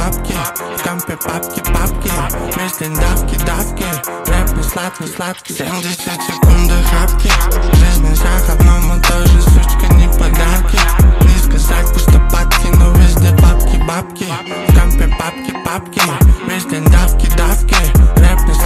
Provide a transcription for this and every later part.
бабки, в компе папки, вместе давки, рэп не сладкий, 70 секунд до хапки. Жизнь шаг, но мы тоже, сучка, не подарки. Не сказать пусто падки, но везде бабки, в компе папки, вместе давки, рэп не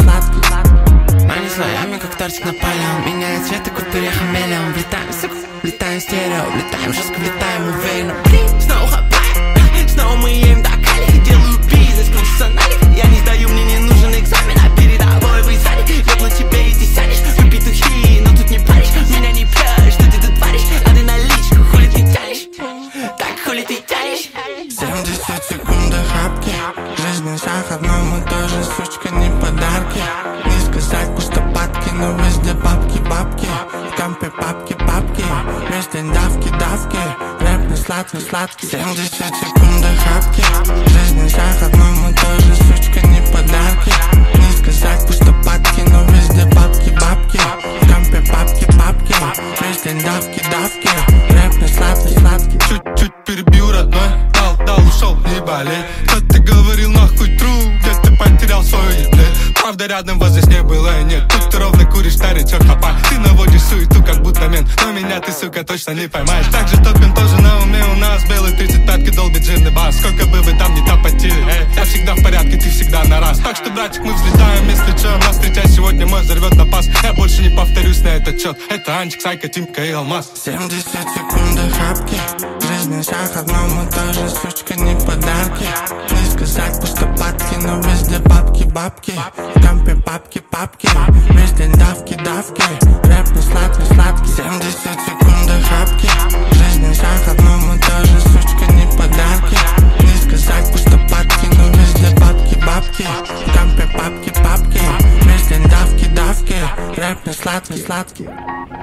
сладкий. Они слоями, как тортик на полям, меняют цветы, купили хамелеон. Влетаем, сука, влетаем в стерео, влетаем жестко, влетаем уверенно. Снова хапаем, снова мы им докали. Делаю бизнес, крутится налик. Я не сдаю, мне не нужен экзамен, а передовой вы сзади. Ёбну тебе и ты сядешь, вы петухи, но тут не паришь. Меня не пьешь, что ты тут творишь, а ты наличку, хули ты тянешь. Так хули ты тянешь. 70 секунд до хапки. Жизнь шаг, но мы тоже, сучка, не подарки. Не сказать пусто падки, но везде бабки, в компе папки, вместе давки, рэп не сладкий, 70 секунд до хапки. Жизнь шаг, но мы тоже, сучка, не подарки. Не сказать пусто падки, но везде бабки, в компе папки, вместе давки, рэп не сладкий. Чуть-чуть перебил, родной, дал, ушел, не болей. Кто-то говорил, нахуй true, где ты потерял свое ебле. Правда, рядом вас здесь не было и нет. Тут ты ровно куришь, старичок, хапа. Ты наводишь суету, как будто мент, но меня ты, сука, точно не поймаешь. Также топим тоже на уме у нас. Белый 35-ки долбит жирный бас. Сколько бы вы там не топотили, я всегда в порядке, ты всегда на раз. Так что, братик, мы взлетаем, если чё. Нас встречать сегодня мой взорвет на пас. Я больше не повторюсь на этот счет. Это Анчик, Сайка, Тимка и Алмаз. 70 секунд до хапки. Жизнь шаг, но мы тоже, сучка, не подарки. Не сказать пусто падки, но везде бабки, в компе папки, вместе давки, рэп не сладкий, 70 секунд до хапки. Жизнь шаг, но мы тоже, сучка, не подарки. Не сказать пусто падки, но везде бабки, в компе папки, вместе давки, рэп не сладкий.